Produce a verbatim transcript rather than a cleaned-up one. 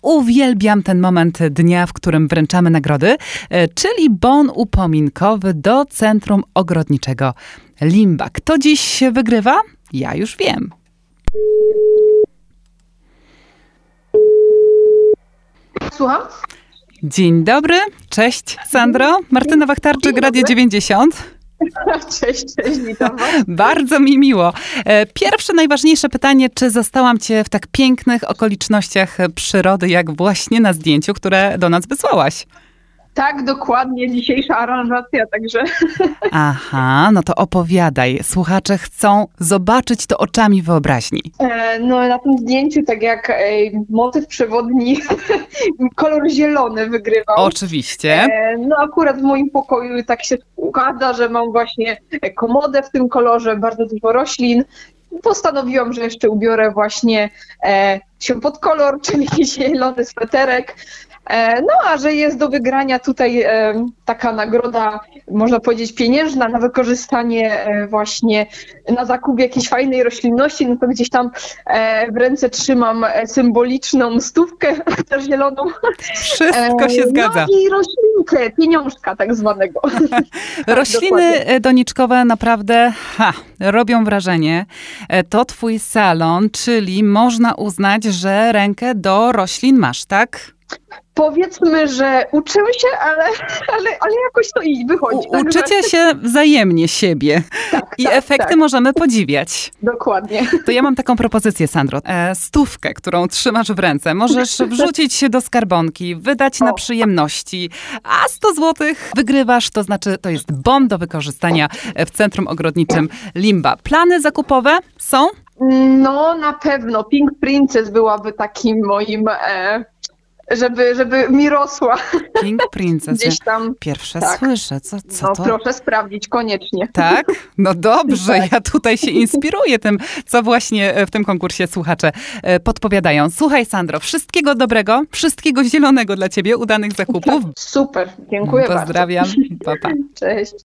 uwielbiam ten moment dnia, w którym wręczamy nagrody, czyli bon upominkowy do Centrum Ogrodniczego Limba. Kto dziś wygrywa? Ja już wiem. Słucham? Dzień dobry, cześć Sandro. Martyna Wachtarczyk, Radio dziewięćdziesiąt. Cześć, cześć, witam was. Bardzo mi miło. Pierwsze, najważniejsze pytanie, czy zastałam cię w tak pięknych okolicznościach przyrody, jak właśnie na zdjęciu, które do nas wysłałaś? Tak, dokładnie, dzisiejsza aranżacja, także... Aha, no to opowiadaj. Słuchacze chcą zobaczyć to oczami wyobraźni. E, no na tym zdjęciu, tak jak e, motyw przewodni, kolor zielony wygrywał. Oczywiście. E, no akurat w moim pokoju tak się składa, że mam właśnie komodę w tym kolorze, bardzo dużo roślin. Postanowiłam, że jeszcze ubiorę właśnie e, się pod kolor, czyli zielony sweterek. E, no a że jest do wygrania tutaj e, taka nagroda, można powiedzieć pieniężna, na wykorzystanie e, właśnie na zakup jakiejś fajnej roślinności, no to gdzieś tam e, w ręce trzymam symboliczną stówkę też zieloną. Wszystko się e, zgadza. No i roślinkę, pieniążka tak zwanego. Rośliny Dokładnie. doniczkowe naprawdę ha, robią wrażenie. To twój salon, czyli można uznać, że rękę do roślin masz, tak? Powiedzmy, że uczymy się, ale, ale, ale jakoś to i wychodzi. U, Także... uczycie się wzajemnie siebie tak, i tak, efekty tak. możemy podziwiać. Dokładnie. To ja mam taką propozycję, Sandro. E, stówkę, którą trzymasz w ręce, możesz wrzucić się do skarbonki, wydać o. na przyjemności, a sto złotych wygrywasz, to znaczy to jest bon do wykorzystania w Centrum Ogrodniczym Limba. Plany zakupowe są? No na pewno. Pink Princess byłaby takim moim... E... Żeby, żeby mi rosła. Pink Princess. Gdzieś tam. Pierwsze tak. słyszę. Co, co no, to? Proszę sprawdzić, koniecznie. Tak? No dobrze, tak. Ja tutaj się inspiruję tym, co właśnie w tym konkursie słuchacze podpowiadają. Słuchaj, Sandro, wszystkiego dobrego, wszystkiego zielonego dla ciebie, udanych zakupów. Super, dziękuję Pozdrawiam. bardzo. Pa, pa. Cześć.